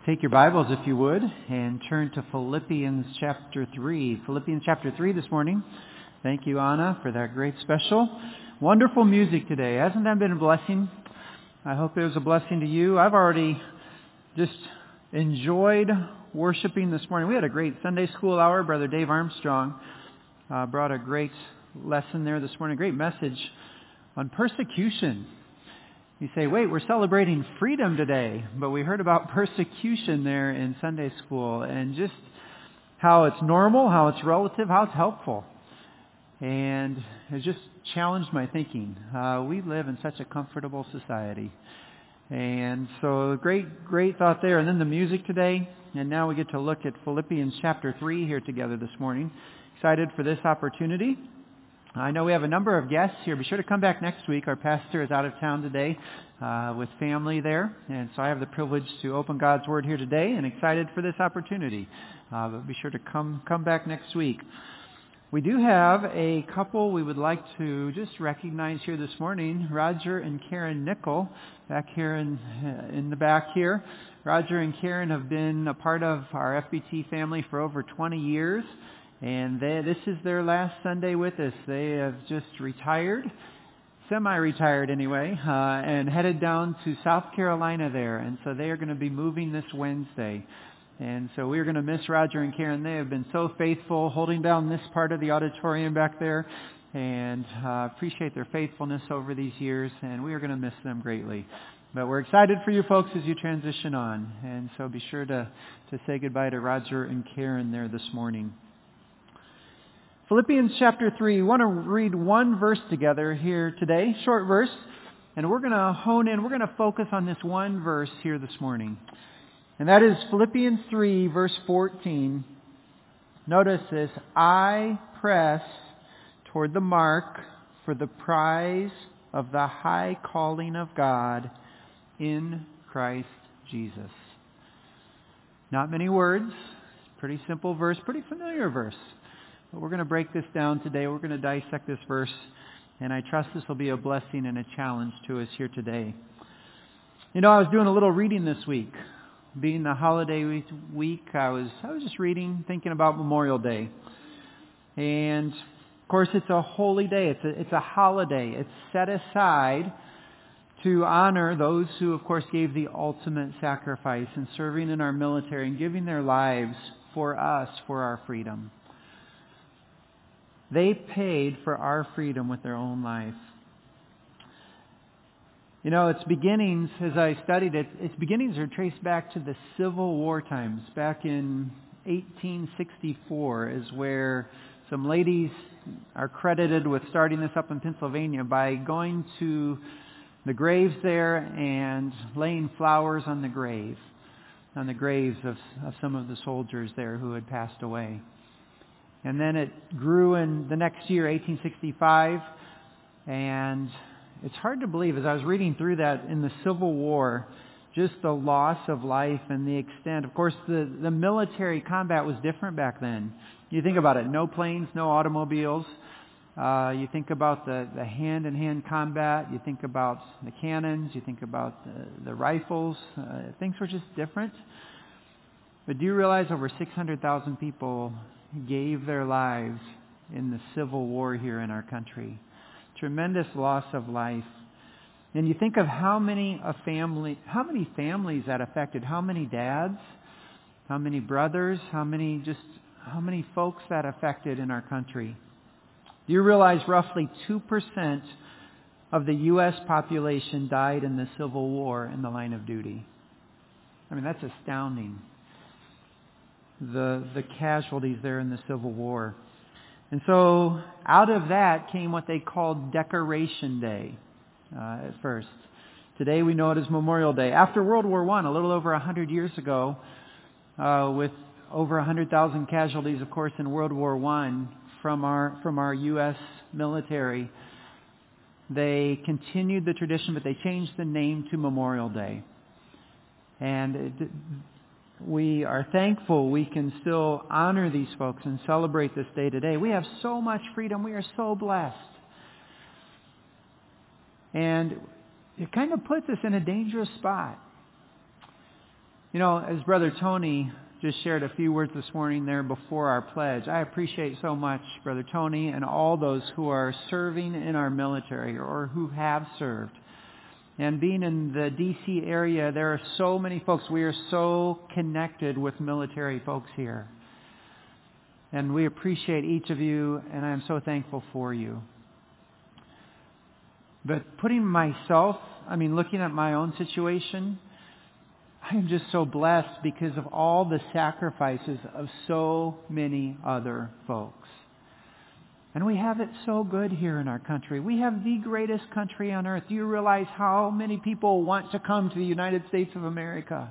Take your Bibles, if you would, and turn to Philippians chapter 3. Philippians chapter 3 this morning. Thank you, Anna, for that great special. Wonderful music today. Hasn't that been a blessing? I hope it was a blessing to you. I've already just enjoyed worshiping this morning. We had a great Sunday school hour. Brother Dave Armstrong brought a great lesson there this morning, a great message on persecution. You say, wait, we're celebrating freedom today, but we heard about persecution there in Sunday school and just how it's normal, how it's relative, how it's helpful. And it just challenged my thinking. We live in such a comfortable society. And so great thought there. And then the music today. And now we get to look at Philippians chapter 3 here together this morning. Excited for this opportunity. I know we have a number of guests here. Be sure to come back next week. Our pastor is out of town today with family there. And so I have the privilege to open God's Word here today and excited for this opportunity. But be sure to come back next week. We do have a couple we would like to just recognize here this morning. Roger and Karen Nickel back here in the back here. Roger and Karen have been a part of our FBT family for over 20 years. And this is their last Sunday with us. They have just retired, semi-retired anyway, and headed down to South Carolina there. And so they are going to be moving this Wednesday. And so we're going to miss Roger and Karen. They have been so faithful holding down this part of the auditorium back there. And appreciate their faithfulness over these years. And we are going to miss them greatly. But we're excited for you folks as you transition on. And so be sure to say goodbye to Roger and Karen there this morning. Philippians chapter 3, we want to read one verse together here today, short verse, and we're going to hone in, we're going to focus on this one verse here this morning. And that is Philippians 3, verse 14. Notice this, I press toward the mark for the prize of the high calling of God in Christ Jesus. Not many words, pretty simple verse, pretty familiar verse. But we're going to break this down today. We're going to dissect this verse, and I trust this will be a blessing and a challenge to us here today. You know, I was doing a little reading this week. Being the holiday week, I was just reading, thinking about Memorial Day. And, of course, it's a holy day. It's a holiday. It's set aside to honor those who, of course, gave the ultimate sacrifice in serving in our military and giving their lives for us, for our freedom. They paid for our freedom with their own life. You know, its beginnings, as I studied it, its beginnings are traced back to the Civil War times. Back in 1864 is where some ladies are credited with starting this up in Pennsylvania by going to the graves there and laying flowers on the graves of some of the soldiers there who had passed away. And then it grew in the next year, 1865, and it's hard to believe, as I was reading through that in the Civil War, just the loss of life and the extent. Of course, the military combat was different back then. You think about it, no planes, no automobiles. You think about the hand-in-hand combat. You think about the cannons. You think about the rifles. Things were just different. But do you realize over 600,000 people gave their lives in the Civil War here in our country? Tremendous loss of life. And you think of how many families that affected, how many dads, how many brothers, how many folks that affected in our country. Do you realize roughly 2% of the U.S. population died in the Civil War in the line of duty? I mean, that's astounding. The casualties there in the Civil War. And so out of that came what they called Decoration Day at first. Today we know it as Memorial Day. After World War I, a little over 100 years ago, with over 100,000 casualties, of course, in World War I from our U.S. military, they continued the tradition, but they changed the name to Memorial Day. And we are thankful we can still honor these folks and celebrate this day today. We have so much freedom. We are so blessed. And it kind of puts us in a dangerous spot. As Brother Tony just shared a few words this morning there before our pledge, I appreciate so much Brother Tony and all those who are serving in our military or who have served. And being in the D.C. area, there are so many folks. We are so connected with military folks here. And we appreciate each of you, and I am so thankful for you. But looking at my own situation, I am just so blessed because of all the sacrifices of so many other folks. And we have it so good here in our country. We have the greatest country on earth. Do you realize how many people want to come to the United States of America?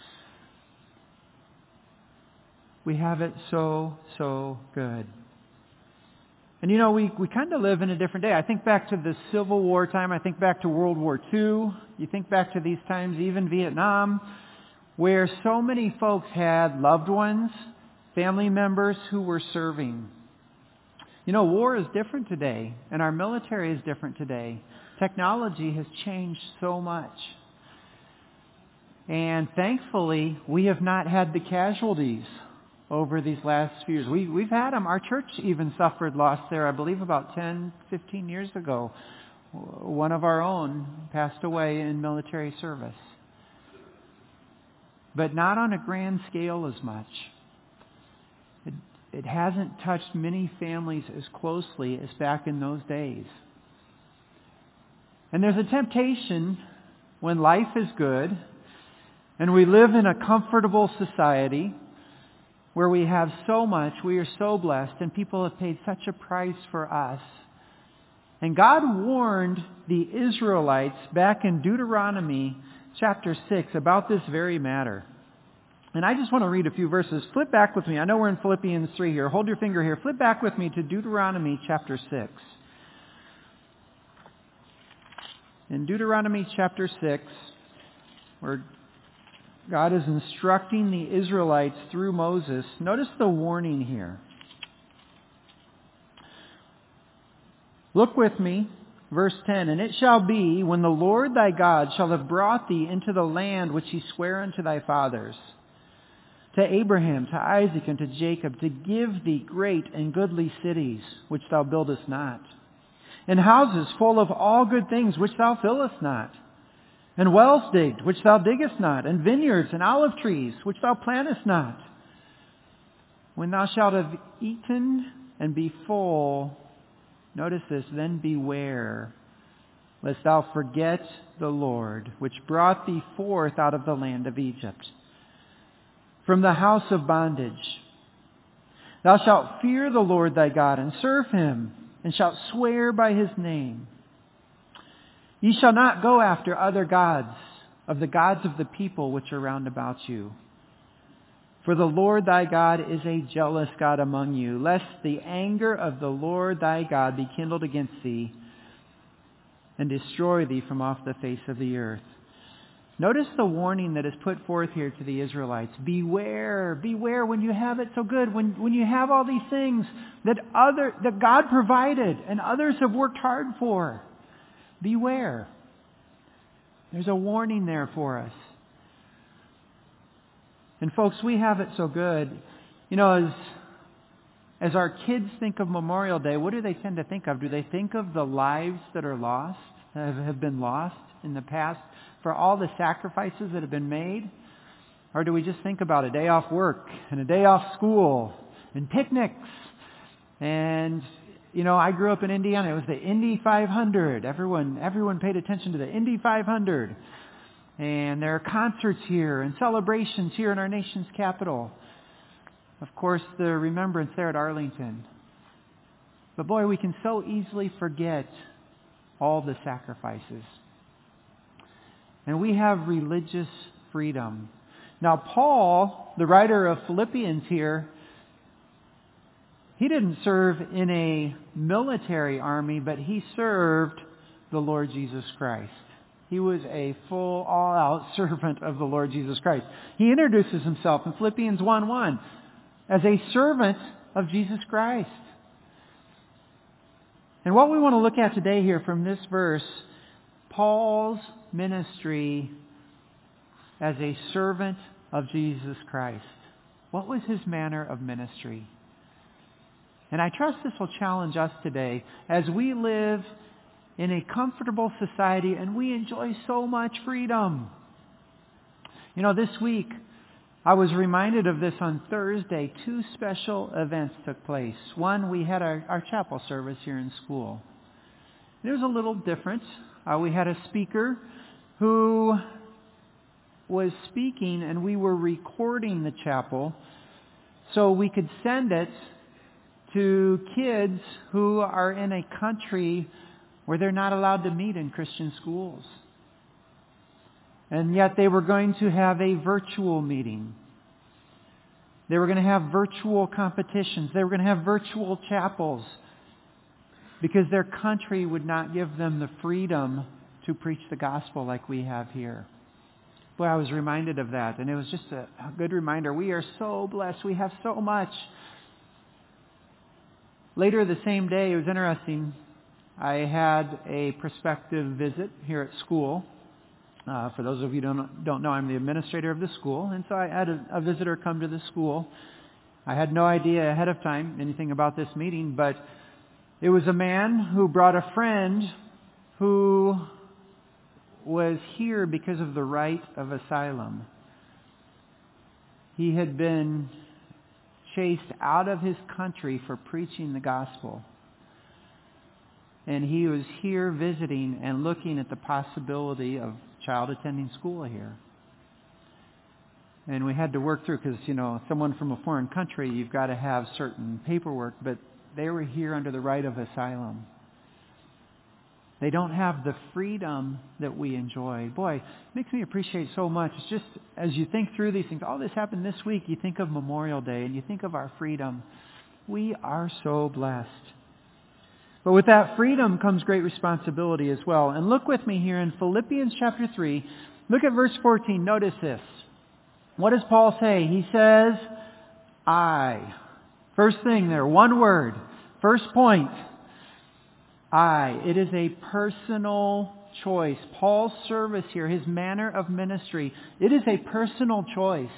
We have it so, so good. And we kind of live in a different day. I think back to the Civil War time. I think back to World War II. You think back to these times, even Vietnam, where so many folks had loved ones, family members who were serving. War is different today, and our military is different today. Technology has changed so much. And thankfully, we have not had the casualties over these last few years. We've had them. Our church even suffered loss there, I believe, about 10, 15 years ago. One of our own passed away in military service. But not on a grand scale as much. It hasn't touched many families as closely as back in those days. And there's a temptation when life is good and we live in a comfortable society where we have so much, we are so blessed, and people have paid such a price for us. And God warned the Israelites back in Deuteronomy chapter 6 about this very matter. And I just want to read a few verses. Flip back with me. I know we're in Philippians 3 here. Hold your finger here. Flip back with me to Deuteronomy chapter 6. In Deuteronomy chapter 6, where God is instructing the Israelites through Moses, notice the warning here. Look with me, verse 10. And it shall be, when the Lord thy God shall have brought thee into the land which he sware unto thy fathers, to Abraham, to Isaac, and to Jacob, to give thee great and goodly cities, which thou buildest not, and houses full of all good things, which thou fillest not, and wells digged, which thou diggest not, and vineyards and olive trees, which thou plantest not. When thou shalt have eaten and be full, notice this, then beware, lest thou forget the Lord, which brought thee forth out of the land of Egypt, from the house of bondage. Thou shalt fear the Lord thy God, and serve him, and shalt swear by his name. Ye shall not go after other gods, of the gods of the people which are round about you. For the Lord thy God is a jealous God among you, lest the anger of the Lord thy God be kindled against thee, and destroy thee from off the face of the earth. Notice the warning that is put forth here to the Israelites. Beware, beware when you have it so good, when you have all these things that God provided and others have worked hard for. Beware. There's a warning there for us. And folks, we have it so good. As our kids think of Memorial Day, what do they tend to think of? Do they think of the lives that are lost, that have been lost in the past, for all the sacrifices that have been made? Or do we just think about a day off work and a day off school and picnics? And, I grew up in Indiana. It was the Indy 500. Everyone paid attention to the Indy 500. And there are concerts here and celebrations here in our nation's capital. Of course, the remembrance there at Arlington. But boy, we can so easily forget all the sacrifices. And we have religious freedom. Now, Paul, the writer of Philippians here, he didn't serve in a military army, but he served the Lord Jesus Christ. He was a full, all-out servant of the Lord Jesus Christ. He introduces himself in Philippians 1:1 as a servant of Jesus Christ. And what we want to look at today here from this verse, Paul's ministry as a servant of Jesus Christ? What was his manner of ministry? And I trust this will challenge us today as we live in a comfortable society and we enjoy so much freedom. This week I was reminded of this on Thursday. 2 special events took place. One, we had our chapel service here in school. It was a little different. We had a speaker who was speaking, and we were recording the chapel so we could send it to kids who are in a country where they're not allowed to meet in Christian schools. And yet they were going to have a virtual meeting. They were going to have virtual competitions. They were going to have virtual chapels because their country would not give them the freedom to preach the gospel like we have here. Boy, I was reminded of that, and it was just a good reminder. We are so blessed. We have so much. Later the same day, it was interesting. I had a prospective visit here at school. For those of you who don't know, I'm the administrator of the school, and so I had a visitor come to the school. I had no idea ahead of time anything about this meeting, but it was a man who brought a friend who was here because of the right of asylum. He had been chased out of his country for preaching the gospel. And he was here visiting and looking at the possibility of child attending school here. And we had to work through, because, someone from a foreign country, you've got to have certain paperwork, but they were here under the right of asylum. They don't have the freedom that we enjoy. Boy, it makes me appreciate so much. It's just as you think through these things, all this happened this week, you think of Memorial Day and you think of our freedom. We are so blessed. But with that freedom comes great responsibility as well. And look with me here in Philippians chapter 3. Look at verse 14. Notice this. What does Paul say? He says, I. First thing there, one word. First point. I. It is a personal choice. Paul's service here, his manner of ministry, it is a personal choice.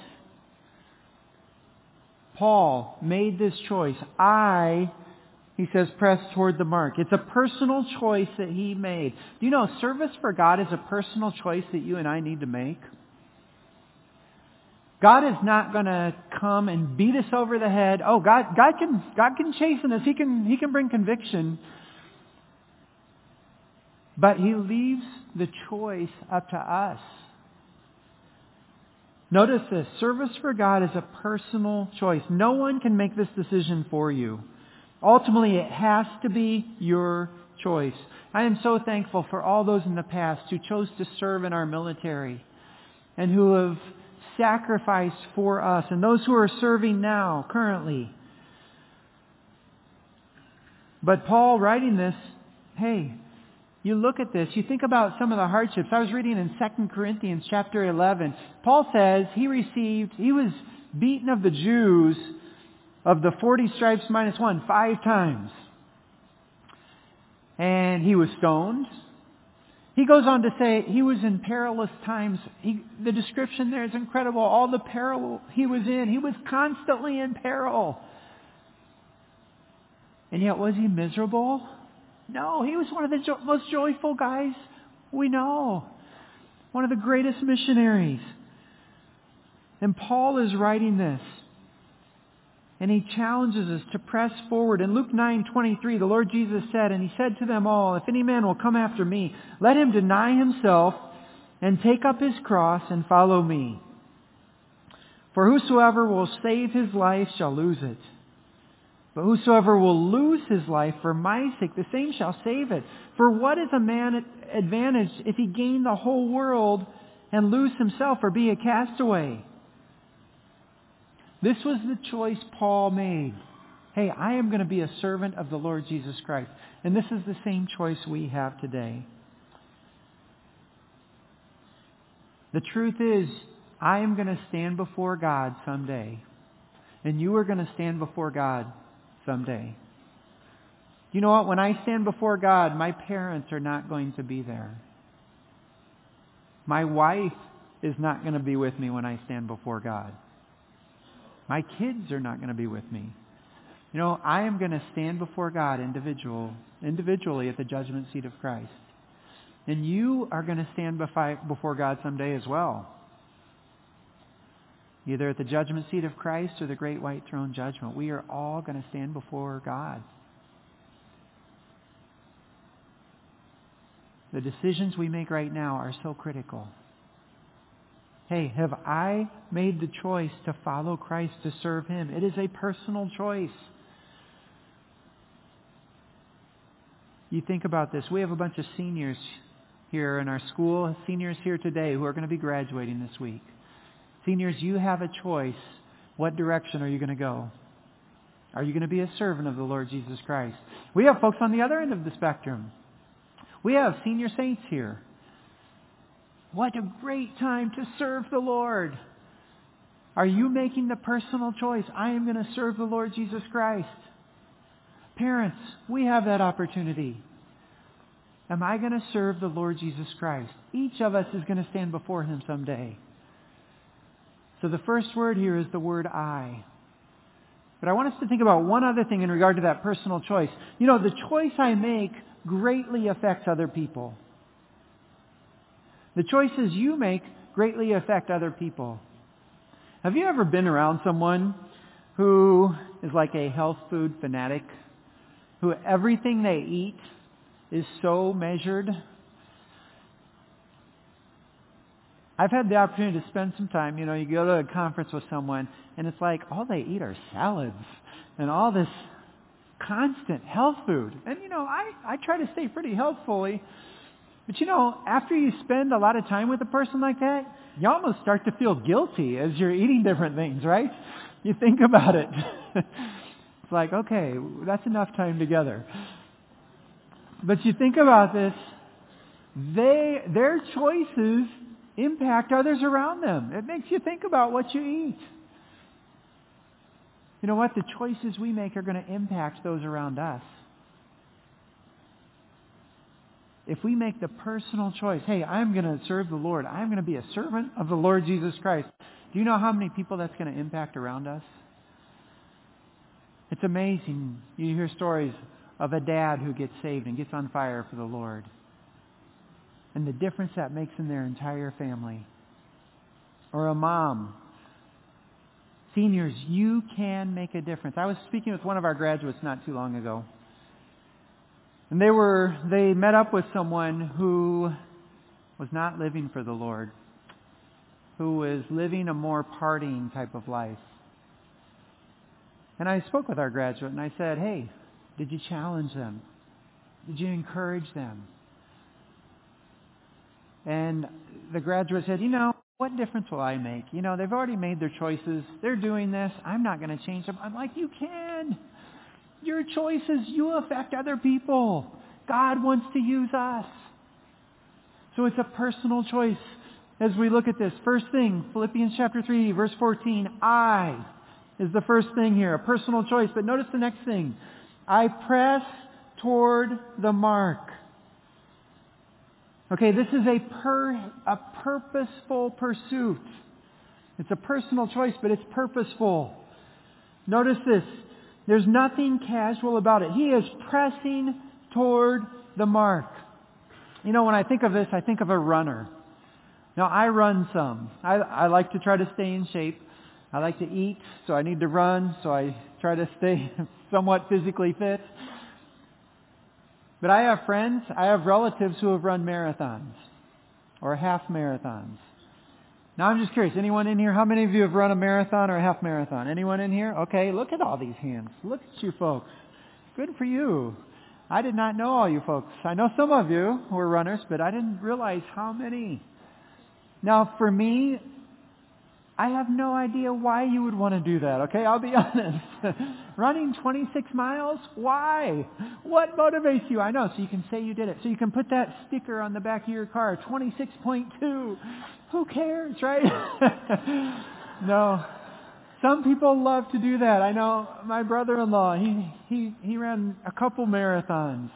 Paul made this choice. He says, press toward the mark. It's a personal choice that he made. Do you know, service for God is a personal choice that you and I need to make? God is not going to come and beat us over the head. Oh, God can chasten us. He can bring conviction. But He leaves the choice up to us. Notice this. Service for God is a personal choice. No one can make this decision for you. Ultimately, it has to be your choice. I am so thankful for all those in the past who chose to serve in our military and who have sacrificed for us, and those who are serving now, currently. But Paul, writing this, hey, you look at this, you think about some of the hardships. I was reading in 2 Corinthians chapter 11. Paul says he was beaten of the Jews of the 40 stripes minus 1, 5 times. And he was stoned. He goes on to say he was in perilous times. The description there is incredible. All the peril he was in. He was constantly in peril. And yet, was he miserable? No, he was one of the most joyful guys we know. One of the greatest missionaries. And Paul is writing this. And he challenges us to press forward. In Luke 9:23, the Lord Jesus said, and He said to them all, if any man will come after me, let him deny himself and take up his cross and follow me. For whosoever will save his life shall lose it. But whosoever will lose his life for my sake, the same shall save it. For what is a man advantaged if he gain the whole world and lose himself or be a castaway? This was the choice Paul made. Hey, I am going to be a servant of the Lord Jesus Christ. And this is the same choice we have today. The truth is, I am going to stand before God someday. And you are going to stand before God someday. You know what? When I stand before God, my parents are not going to be there. My wife is not going to be with me when I stand before God. My kids are not going to be with me. You know, I am going to stand before God individually at the judgment seat of Christ. And you are going to stand before God someday as well. Either at the judgment seat of Christ or the great white throne judgment. We are all going to stand before God. The decisions we make right now are so critical. Hey, have I made the choice to follow Christ, to serve Him? It is a personal choice. You think about this. We have a bunch of seniors here in our school, seniors here today who are going to be graduating this week. Seniors, you have a choice. What direction are you going to go? Are you going to be a servant of the Lord Jesus Christ? We have folks on the other end of the spectrum. We have senior saints here. What a great time to serve the Lord. Are you making the personal choice? I am going to serve the Lord Jesus Christ. Parents, we have that opportunity. Am I going to serve the Lord Jesus Christ? Each of us is going to stand before Him someday. So the first word here is the word I. But I want us to think about one other thing in regard to that personal choice. You know, the choice I make greatly affects other people. The choices you make greatly affect other people. Have you ever been around someone who is like a health food fanatic? Who everything they eat is so measured? I've had the opportunity to spend some time, you go to a conference with someone and it's like all they eat are salads and all this constant health food. And I try to stay pretty healthfully. But after you spend a lot of time with a person like that, you almost start to feel guilty as you're eating different things, right? You think about it. It's like, okay, that's enough time together. But you think about this, their choices impact others around them. It makes you think about what you eat. You know what? The choices we make are going to impact those around us. If we make the personal choice, hey, I'm going to serve the Lord. I'm going to be a servant of the Lord Jesus Christ. Do you know how many people that's going to impact around us? It's amazing. You hear stories of a dad who gets saved and gets on fire for the Lord. And the difference that makes in their entire family. Or a mom. Seniors, you can make a difference. I was speaking with one of our graduates not too long ago. And they met up with someone who was not living for the Lord. Who was living a more partying type of life. And I spoke with our graduate and I said, hey, did you challenge them? Did you encourage them? And the graduate said, what difference will I make? They've already made their choices. They're doing this. I'm not going to change them. I'm like, you can. Your choices, you affect other people. God wants to use us. So it's a personal choice. As we look at this, first thing, Philippians chapter 3, verse 14, I is the first thing here, a personal choice. But notice the next thing. I press toward the mark. Okay, this is a purposeful pursuit. It's a personal choice, but it's purposeful. Notice this. There's nothing casual about it. He is pressing toward the mark. When I think of this, I think of a runner. Now, I run some. I like to try to stay in shape. I like to eat, so I need to run, so I try to stay somewhat physically fit. But I have friends, I have relatives who have run marathons or half marathons. Now I'm just curious, anyone in here, how many of you have run a marathon or a half marathon? Anyone in here? Okay, look at all these hands. Look at you folks. Good for you. I did not know all you folks. I know some of you who are runners, but I didn't realize how many. Now for me, I have no idea why you would want to do that, okay? I'll be honest. Running 26 miles? Why? What motivates you? I know, so you can say you did it. So you can put that sticker on the back of your car, 26.2. Who cares, right? No. Some people love to do that. I know my brother-in-law, he ran a couple marathons.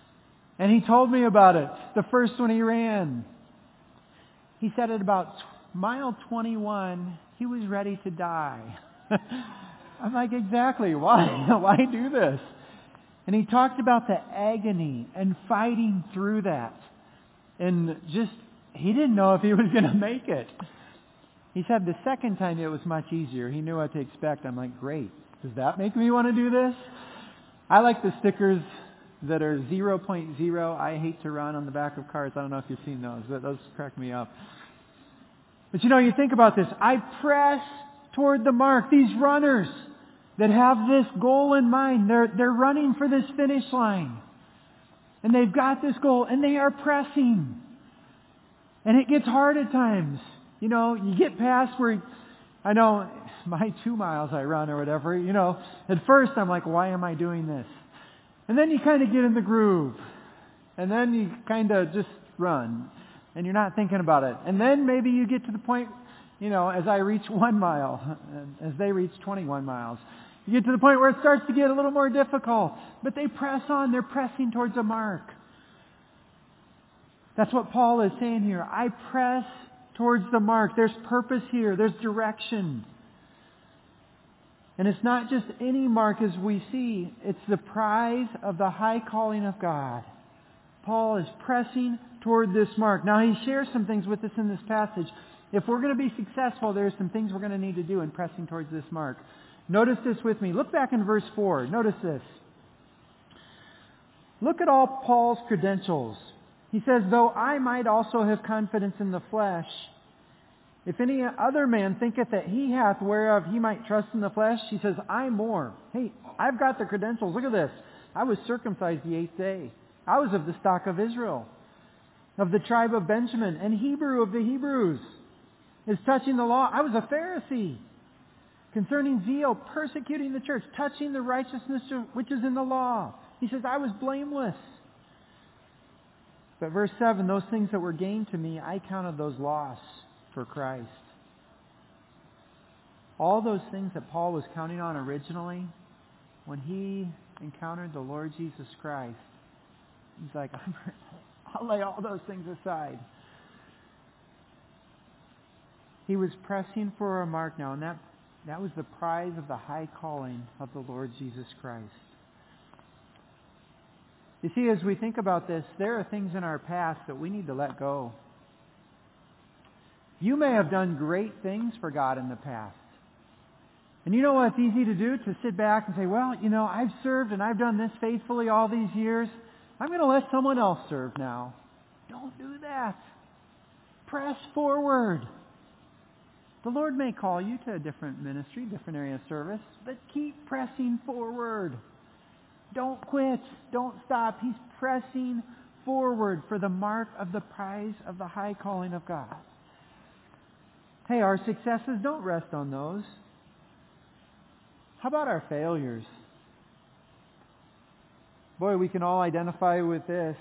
And he told me about it. The first one he ran. He said at about mile 21, he was ready to die. I'm like, exactly. Why? Why do this? And he talked about the agony and fighting through that. And he didn't know if he was going to make it. He said the second time it was much easier. He knew what to expect. I'm like, great. Does that make me want to do this? I like the stickers that are 0.0. I hate to run on the back of cars. I don't know if you've seen those, but those crack me up. But you think about this. I press toward the mark. These runners that have this goal in mind, they're running for this finish line. And they've got this goal, and they are pressing. And it gets hard at times. You get past where, I know my 2 miles I run or whatever, at first I'm like, why am I doing this? And then you kind of get in the groove. And then you kind of just run. And you're not thinking about it. And then maybe you get to the point, as I reach 1 mile, as they reach 21 miles, you get to the point where it starts to get a little more difficult. But they press on. They're pressing towards a mark. That's what Paul is saying here. I press towards the mark. There's purpose here. There's direction. And it's not just any mark as we see. It's the prize of the high calling of God. Paul is pressing toward this mark. Now he shares some things with us in this passage. If we're going to be successful, there's some things we're going to need to do in pressing towards this mark. Notice this with me. Look back in verse 4. Notice this. Look at all Paul's credentials. He says, though I might also have confidence in the flesh, if any other man thinketh that he hath whereof he might trust in the flesh, he says, I more. Hey, I've got the credentials. Look at this. I was circumcised the 8th day. I was of the stock of Israel, of the tribe of Benjamin, and Hebrew of the Hebrews. As touching the law, I was a Pharisee. Concerning zeal, persecuting the church, touching the righteousness which is in the law. He says, I was blameless. But verse 7, those things that were gained to me, I counted those loss for Christ. All those things that Paul was counting on originally, when he encountered the Lord Jesus Christ, he's like, I'll lay all those things aside. He was pressing for a mark now, and that was the prize of the high calling of the Lord Jesus Christ. You see, as we think about this, there are things in our past that we need to let go. You may have done great things for God in the past. And you know what it's easy to do? To sit back and say, well, I've served and I've done this faithfully all these years. I'm going to let someone else serve now. Don't do that. Press forward. The Lord may call you to a different ministry, different area of service, but keep pressing forward. Don't quit. Don't stop. He's pressing forward for the mark of the prize of the high calling of God. Hey, our successes, don't rest on those. How about our failures? Boy, we can all identify with this.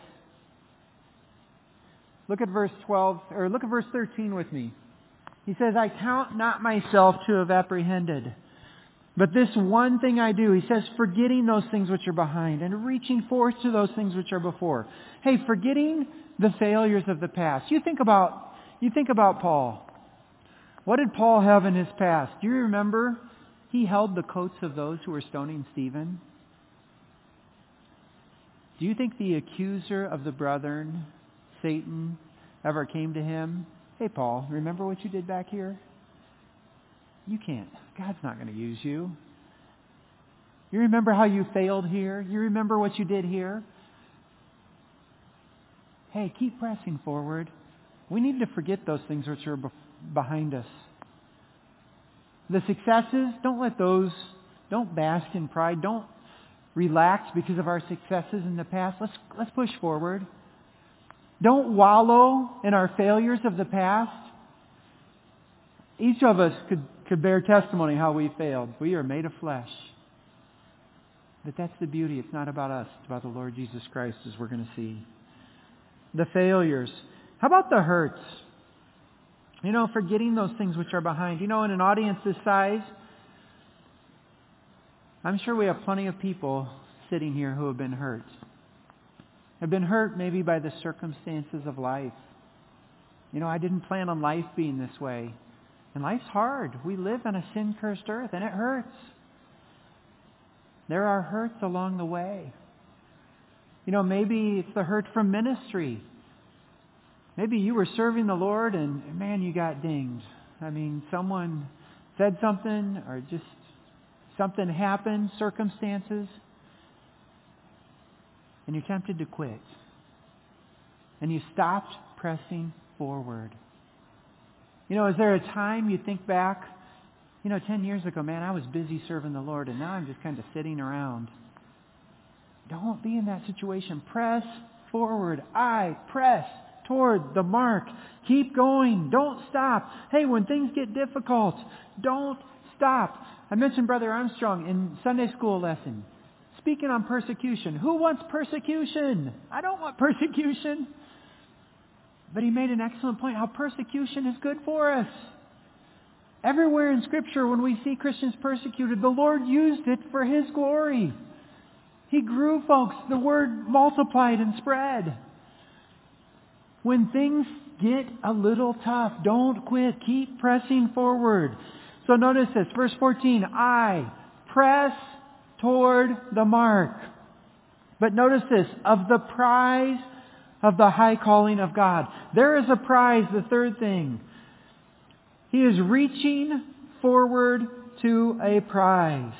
Look at verse 13 with me. He says, I count not myself to have apprehended. But this one thing I do, he says, forgetting those things which are behind and reaching forth to those things which are before. Hey, forgetting the failures of the past. You think about Paul. What did Paul have in his past? Do you remember? He held the coats of those who were stoning Stephen. Do you think the accuser of the brethren, Satan, ever came to him? Hey, Paul, remember what you did back here? You can't. God's not going to use you. You remember how you failed here? You remember what you did here? Hey, keep pressing forward. We need to forget those things which are behind us. The successes, don't bask in pride. Don't relax because of our successes in the past. Let's push forward. Don't wallow in our failures of the past. Each of us could bear testimony how we failed. We are made of flesh. But that's the beauty. It's not about us. It's about the Lord Jesus Christ, as we're going to see. The failures. How about the hurts? Forgetting those things which are behind. In an audience this size, I'm sure we have plenty of people sitting here who have been hurt. Have been hurt maybe by the circumstances of life. I didn't plan on life being this way. And life's hard. We live on a sin-cursed earth, and it hurts. There are hurts along the way. Maybe it's the hurt from ministry. Maybe you were serving the Lord and, man, you got dinged. Someone said something or just something happened, circumstances, and you're tempted to quit. And you stopped pressing forward. Is there a time you think back, 10 years ago, man, I was busy serving the Lord, and now I'm just kind of sitting around. Don't be in that situation. Press forward. I press toward the mark. Keep going. Don't stop. Hey, when things get difficult, don't stop. I mentioned Brother Armstrong in Sunday school lesson, speaking on persecution. Who wants persecution? I don't want persecution. But he made an excellent point, how persecution is good for us. Everywhere in Scripture, when we see Christians persecuted, the Lord used it for His glory. He grew, folks. The Word multiplied and spread. When things get a little tough, don't quit. Keep pressing forward. So notice this, verse 14, I press toward the mark. But notice this, of the prize of the high calling of God. There is a prize, the third thing. He is reaching forward to a prize.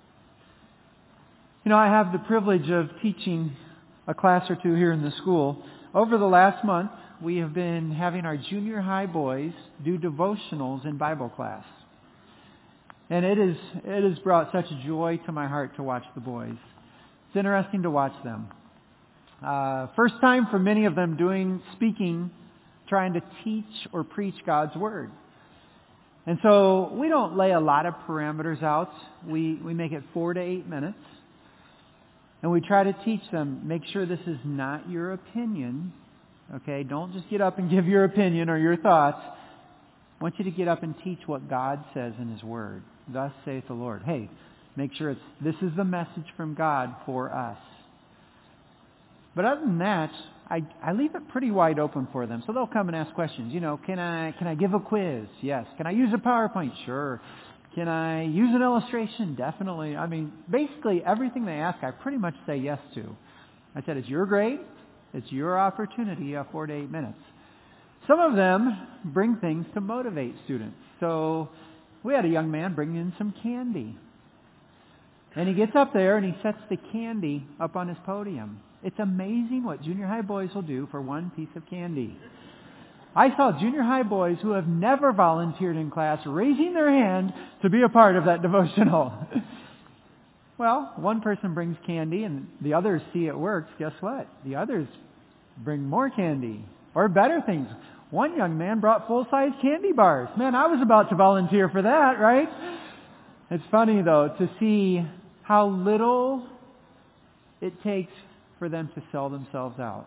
I have the privilege of teaching a class or two here in the school. Over the last month, we have been having our junior high boys do devotionals in Bible class. And it has brought such joy to my heart to watch the boys. It's interesting to watch them. First time for many of them speaking, trying to teach or preach God's Word. And so we don't lay a lot of parameters out. We make it 4 to 8 minutes. And we try to teach them, make sure this is not your opinion. Okay, don't just get up and give your opinion or your thoughts. I want you to get up and teach what God says in His Word. Thus saith the Lord. Hey, make sure this is the message from God for us. But other than that, I leave it pretty wide open for them. So they'll come and ask questions. Can I give a quiz? Yes. Can I use a PowerPoint? Sure. Can I use an illustration? Definitely. Basically everything they ask, I pretty much say yes to. I said, it's your grade. It's your opportunity of 4 to 8 minutes. Some of them bring things to motivate students. So we had a young man bring in some candy. And he gets up there and he sets the candy up on his podium. It's amazing what junior high boys will do for one piece of candy. I saw junior high boys who have never volunteered in class raising their hand to be a part of that devotional. Well, one person brings candy and the others see it works. Guess what? The others bring more candy or better things. One young man brought full-size candy bars. Man, I was about to volunteer for that, right? It's funny, though, to see how little it takes for them to sell themselves out.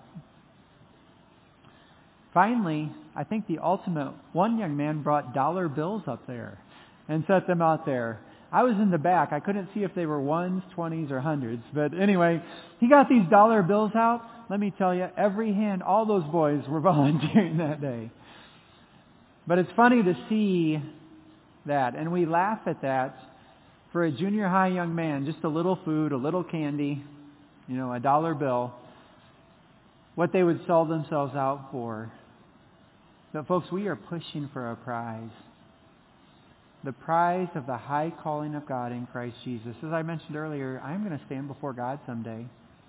Finally, I think the ultimate, one young man brought dollar bills up there and set them out there. I was in the back. I couldn't see if they were ones, 20s, or hundreds. But anyway, he got these dollar bills out. Let me tell you, every hand, all those boys were volunteering that day. But it's funny to see that. And we laugh at that for a junior high young man. Just a little food, a little candy, a dollar bill. What they would sell themselves out for. But folks, we are pushing for a prize. The prize of the high calling of God in Christ Jesus. As I mentioned earlier, I'm going to stand before God someday.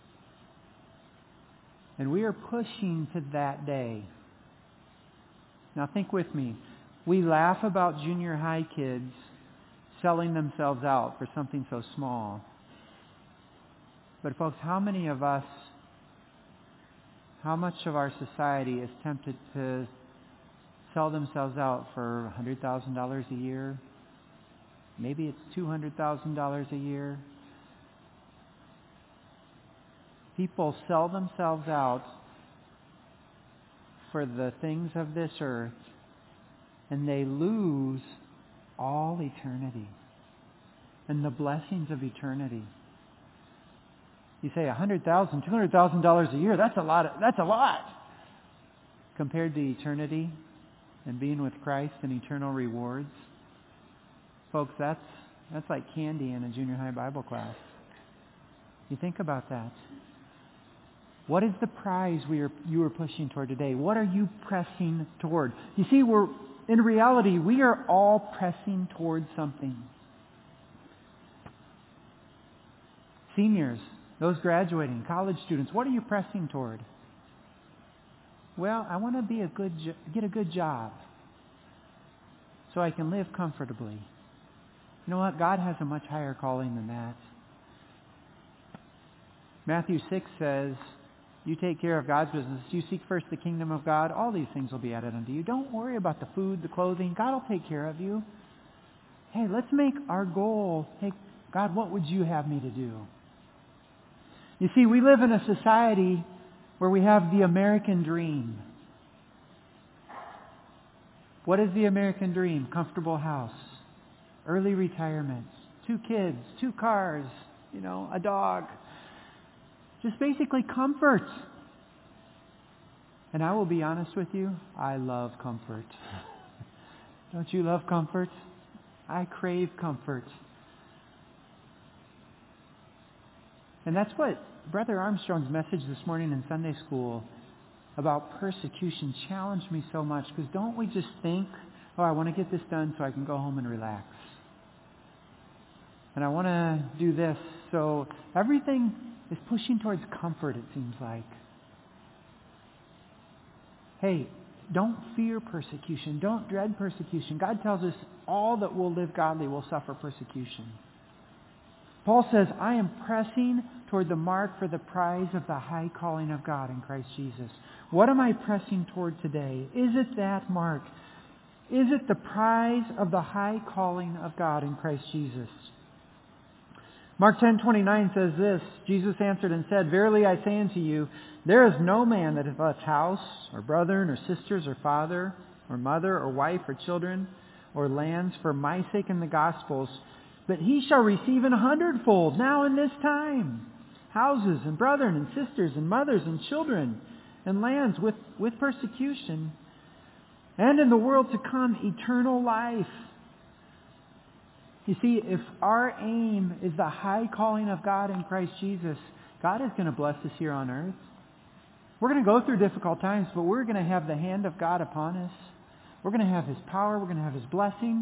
And we are pushing to that day. Now think with me. We laugh about junior high kids selling themselves out for something so small. But folks, how many of us, how much of our society is tempted to sell themselves out for $100,000 a year? Maybe it's $200,000 a year. People sell themselves out for the things of this earth, and they lose all eternity and the blessings of eternity. You say $100,000, $200,000 a year, that's a lot. Compared to eternity, and being with Christ and eternal rewards. Folks, that's like candy in a junior high Bible class. You think about that. What is the prize you are pushing toward today? What are you pressing toward? You see, in reality, we are all pressing toward something. Seniors, those graduating, college students, what are you pressing toward? Well, I want to get a good job so I can live comfortably. You know what? God has a much higher calling than that. Matthew 6 says, you take care of God's business. You seek first the kingdom of God. All these things will be added unto you. Don't worry about the food, the clothing. God will take care of you. Hey, let's make our goal, hey, God, what would you have me to do? You see, we live in a society where we have the American dream. What is the American dream? Comfortable house, early retirement, 2 kids, 2 cars, a dog. Just basically comfort. And I will be honest with you, I love comfort. Don't you love comfort? I crave comfort. And that's what Brother Armstrong's message this morning in Sunday school about persecution challenged me so much. Because don't we just think, I want to get this done so I can go home and relax. And I want to do this. So everything is pushing towards comfort, it seems like. Hey, don't fear persecution. Don't dread persecution. God tells us all that will live godly will suffer persecution. Paul says, I am pressing toward the mark for the prize of the high calling of God in Christ Jesus. What am I pressing toward today? Is it that mark? Is it the prize of the high calling of God in Christ Jesus? Mark 10:29 says this, Jesus answered and said, Verily I say unto you, there is no man that hath left house, or brethren, or sisters, or father, or mother, or wife, or children, or lands for my sake and the gospel's, but he shall receive 100-fold now in this time, houses, and brethren, and sisters, and mothers, and children, and lands with persecution, and in the world to come eternal life. You see, if our aim is the high calling of God in Christ Jesus, God is going to bless us here on earth. We're going to go through difficult times, but we're going to have the hand of God upon us. We're going to have His power. We're going to have His blessing.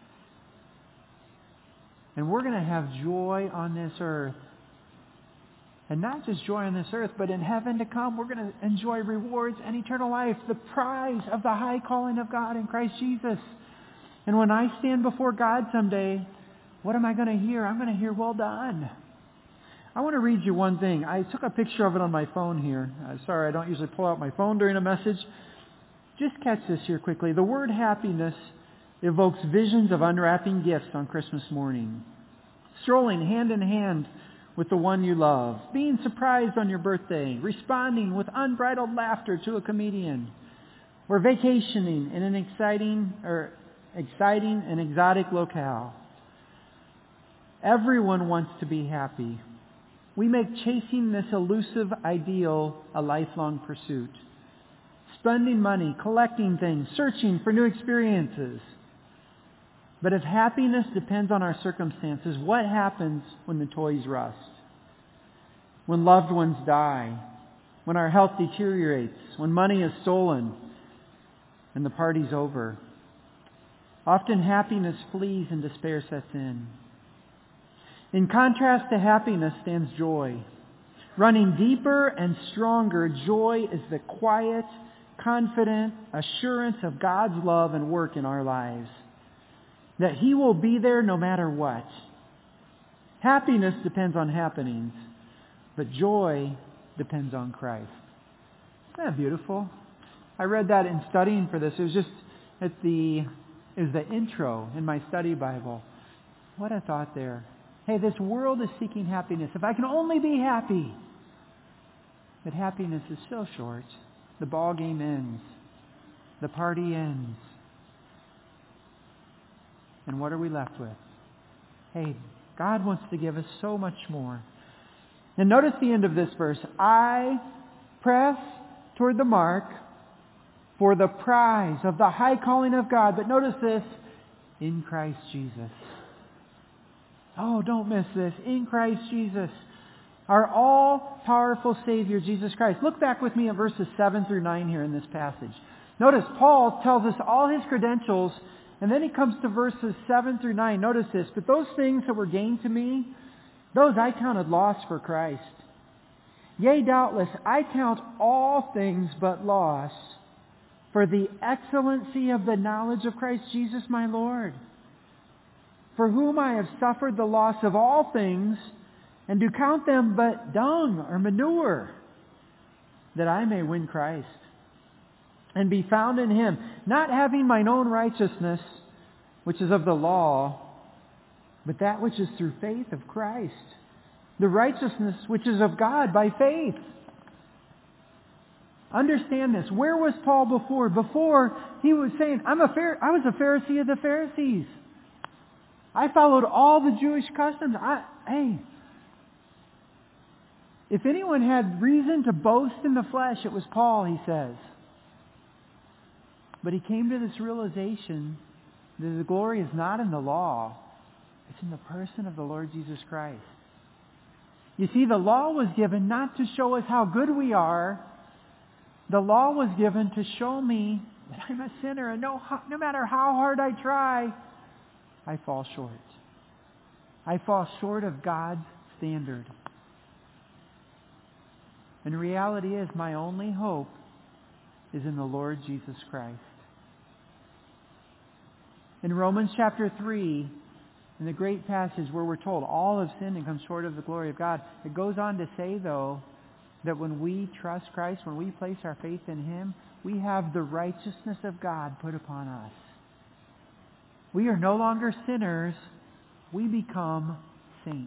And we're going to have joy on this earth. And not just joy on this earth, but in heaven to come, we're going to enjoy rewards and eternal life, the prize of the high calling of God in Christ Jesus. And when I stand before God someday, what am I going to hear? I'm going to hear, well done. I want to read you one thing. I took a picture of it on my phone here. Sorry, I don't usually pull out my phone during a message. Just catch this here quickly. The word happiness evokes visions of unwrapping gifts on Christmas morning, strolling hand in hand with the one you love, being surprised on your birthday, responding with unbridled laughter to a comedian, or vacationing in an exciting and exotic locale. Everyone wants to be happy. We make chasing this elusive ideal a lifelong pursuit. Spending money, collecting things, searching for new experiences. But if happiness depends on our circumstances, what happens when the toys rust? When loved ones die? When our health deteriorates? When money is stolen? And the party's over? Often happiness flees and despair sets in. In contrast to happiness stands joy. Running deeper and stronger, joy is the quiet, confident assurance of God's love and work in our lives. That He will be there no matter what. Happiness depends on happenings, but joy depends on Christ. Isn't that beautiful? I read that in studying for this. It was just the intro in my study Bible. What a thought there. Hey, this world is seeking happiness. If I can only be happy. But happiness is so short. The ball game ends. The party ends. And what are we left with? Hey, God wants to give us so much more. And notice the end of this verse. I press toward the mark for the prize of the high calling of God. But notice this, in Christ Jesus. Oh, don't miss this. In Christ Jesus, our all-powerful Savior, Jesus Christ. Look back with me at verses 7 through 9 here in this passage. Notice Paul tells us all his credentials, and then he comes to verses 7 through 9. Notice this, but those things that were gained to me, those I counted loss for Christ. Yea, doubtless, I count all things but loss for the excellency of the knowledge of Christ Jesus my Lord, for whom I have suffered the loss of all things, and do count them but dung or manure, that I may win Christ, and be found in Him, not having mine own righteousness, which is of the law, but that which is through faith of Christ, the righteousness which is of God by faith. Understand this. Where was Paul before? Before, he was saying, I was a Pharisee of the Pharisees. I followed all the Jewish customs. If anyone had reason to boast in the flesh, it was Paul, he says. But he came to this realization that the glory is not in the law. It's in the person of the Lord Jesus Christ. You see, the law was given not to show us how good we are. The law was given to show me that I'm a sinner, and no matter how hard I try, I fall short. I fall short of God's standard. And the reality is, my only hope is in the Lord Jesus Christ. In Romans chapter 3, in the great passage where we're told all have sinned and come short of the glory of God, it goes on to say, though, that when we trust Christ, when we place our faith in Him, we have the righteousness of God put upon us. We are no longer sinners. We become saints.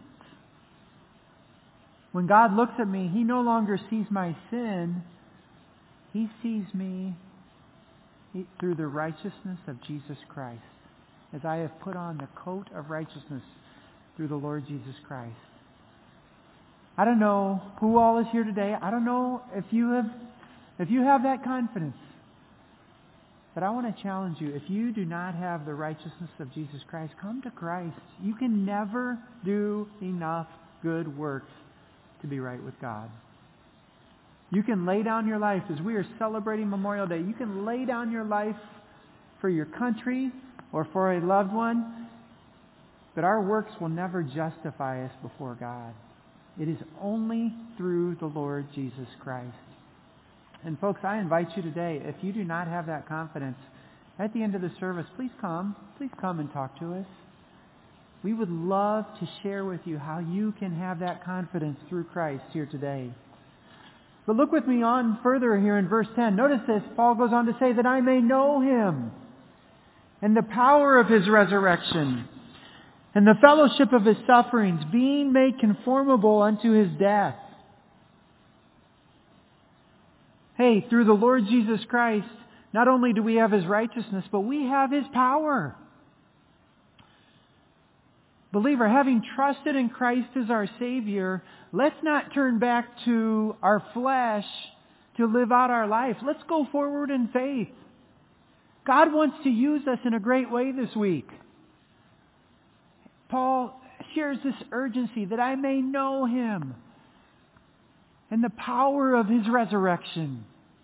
When God looks at me, He no longer sees my sin. He sees me through the righteousness of Jesus Christ, as I have put on the coat of righteousness through the Lord Jesus Christ. I don't know who all is here today. I don't know if you have that confidence. But I want to challenge you. If you do not have the righteousness of Jesus Christ, come to Christ. You can never do enough good works to be right with God. You can lay down your life, as we are celebrating Memorial Day, you can lay down your life for your country or for a loved one, but our works will never justify us before God. It is only through the Lord Jesus Christ. And folks, I invite you today, if you do not have that confidence, at the end of the service, please come and talk to us. We would love to share with you how you can have that confidence through Christ here today. But look with me on further here in verse 10. Notice this. Paul goes on to say that I may know Him and the power of His resurrection and the fellowship of His sufferings, being made conformable unto His death. Hey, through the Lord Jesus Christ, not only do we have His righteousness, but we have His power. Believer, having trusted in Christ as our Savior, let's not turn back to our flesh to live out our life. Let's go forward in faith. God wants to use us in a great way this week. Paul shares this urgency that I may know Him and the power of His resurrection.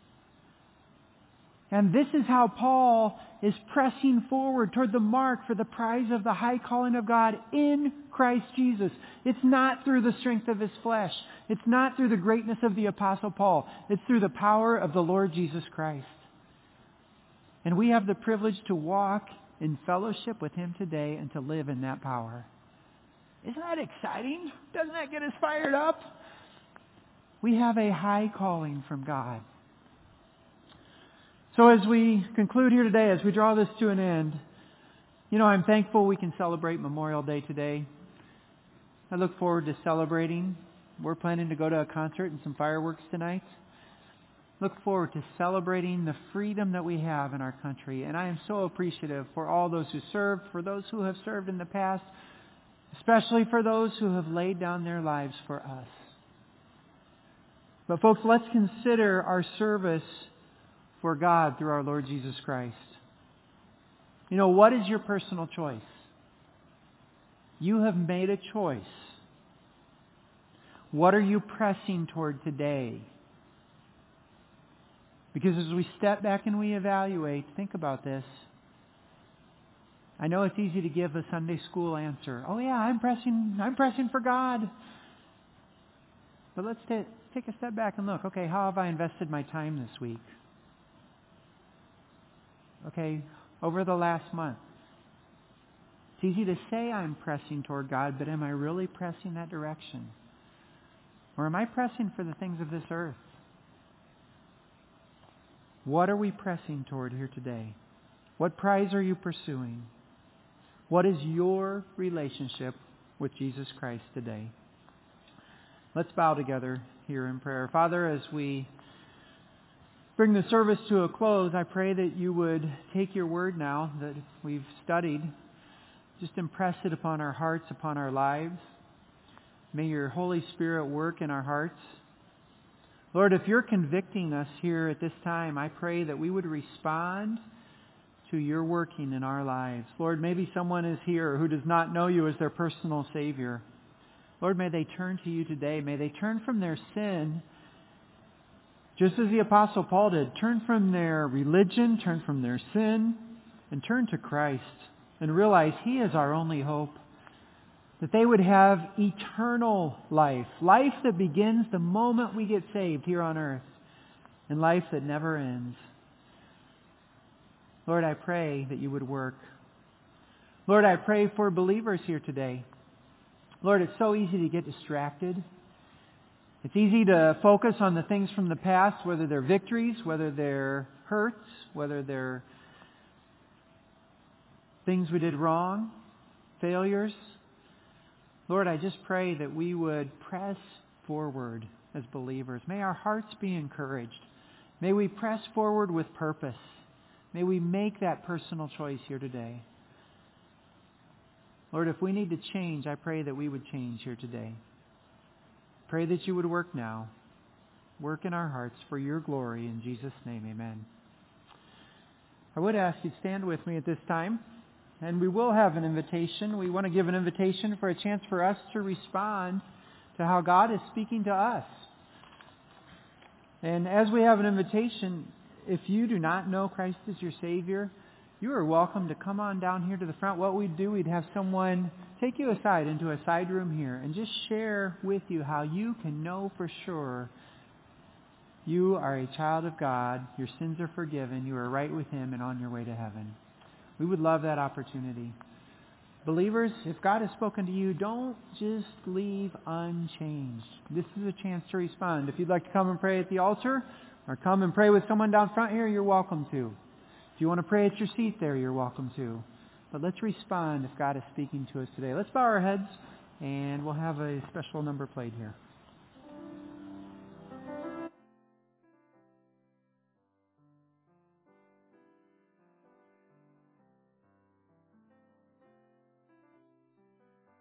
And this is how Paul is pressing forward toward the mark for the prize of the high calling of God in Christ Jesus. It's not through the strength of his flesh. It's not through the greatness of the Apostle Paul. It's through the power of the Lord Jesus Christ. And we have the privilege to walk in fellowship with Him today and to live in that power. Isn't that exciting? Doesn't that get us fired up? We have a high calling from God. So as we conclude here today, as we draw this to an end, I'm thankful we can celebrate Memorial Day today. I look forward to celebrating. We're planning to go to a concert and some fireworks tonight. Look forward to celebrating the freedom that we have in our country. And I am so appreciative for all those who served, for those who have served in the past, especially for those who have laid down their lives for us. But folks, let's consider our service for God through our Lord Jesus Christ. You know, what is your personal choice? You have made a choice. What are you pressing toward today? Because as we step back and we evaluate, think about this. I know it's easy to give a Sunday school answer. Oh yeah, I'm pressing for God. But let's take a step back and look. Okay, how have I invested my time this week? Okay, over the last month. It's easy to say I'm pressing toward God, but am I really pressing that direction? Or am I pressing for the things of this earth? What are we pressing toward here today? What prize are you pursuing? What is your relationship with Jesus Christ today? Let's bow together here in prayer. Father, as we bring the service to a close, I pray that you would take your word now that we've studied, just impress it upon our hearts, upon our lives. May your Holy Spirit work in our hearts. Lord, if you're convicting us here at this time, I pray that we would respond to your working in our lives. Lord, maybe someone is here who does not know you as their personal Savior. Lord, may they turn to you today. May they turn from their sin, just as the Apostle Paul did. Turn from their religion, turn from their sin, and turn to Christ and realize He is our only hope. That they would have eternal life. Life that begins the moment we get saved here on earth. And life that never ends. Lord, I pray that you would work. Lord, I pray for believers here today. Lord, it's so easy to get distracted. It's easy to focus on the things from the past, whether they're victories, whether they're hurts, whether they're things we did wrong, failures. Lord, I just pray that we would press forward as believers. May our hearts be encouraged. May we press forward with purpose. May we make that personal choice here today. Lord, if we need to change, I pray that we would change here today. Pray that you would work now. Work in our hearts for your glory. In Jesus' name, amen. I would ask you to stand with me at this time. And we will have an invitation. We want to give an invitation for a chance for us to respond to how God is speaking to us. And as we have an invitation, if you do not know Christ as your Savior, you are welcome to come on down here to the front. What we'd do, we'd have someone take you aside into a side room here and just share with you how you can know for sure you are a child of God, your sins are forgiven, you are right with Him and on your way to heaven. We would love that opportunity. Believers, if God has spoken to you, don't just leave unchanged. This is a chance to respond. If you'd like to come and pray at the altar or come and pray with someone down front here, you're welcome to. If you want to pray at your seat there, you're welcome to. But let's respond if God is speaking to us today. Let's bow our heads and we'll have a special number played here.